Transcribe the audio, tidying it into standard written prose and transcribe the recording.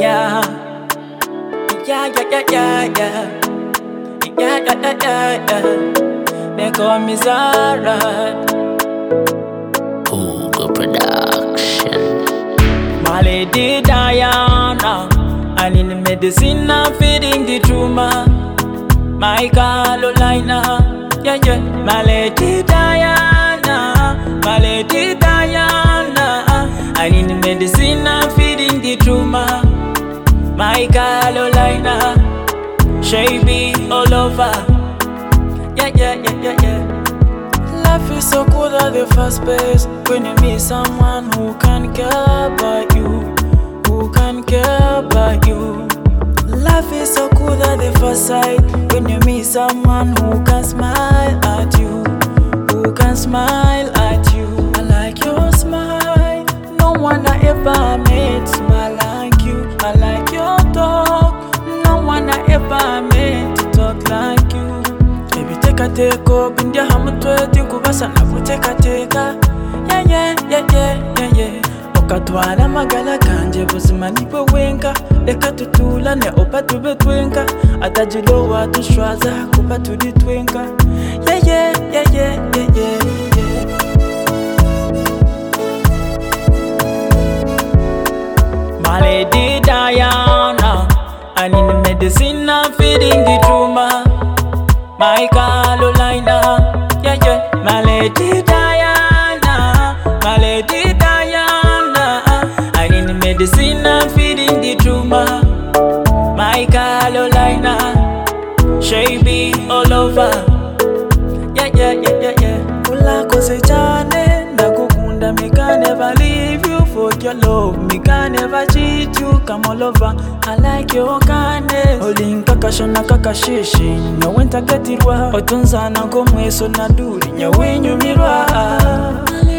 Yeah, yeah, yeah, yeah, yeah, yeah. Yeah, yeah, yeah, yeah, yeah. They call me Zara. Hugo Production. My lady Diana. I need the medicine, I'm feeding the tumor. My Carolina. Yeah, yeah. My lady Diana. My lady Diana. I need the medicine, I'm feeding the tumor. My Carolina. Shady all over. Yeah, yeah, yeah, yeah, yeah. Life is so good at the first place when you meet someone who can care about you, who can care about you. Life is so good at the first sight when you meet someone who can smile at you, who can smile at you. I like your smile. No one I ever met smile like you. I like your talk. No one I ever met to talk like you. Baby, take up, India hamutwe tinkubasa na kuteka. Yeah, yeah, yeah, yeah, yeah, yeah. Okatwala magala kanje buzima nipo wenka. Leka tutula ne opa tube twenka. Atajilowa tushwaza kupa tudi twenka. Yeah, yeah, yeah, yeah, yeah, yeah, yeah. My lady Diana, I need the medicine, I'm feeding the tumor. My Carolina, yeah, yeah. My lady Diana, my lady Diana. I need the medicine, I'm feeding the tumor. My Carolina, shady all over. Yeah, yeah, yeah, yeah, yeah. Ula kose chane, nakukunda, me can never leave you for your love. Me can never cheat you, come all over. I like your kindness. Holding kakashona kakashishi, nyawenta gatirwa. Otunza na ngomweso na duri, nyawenyu mirwa.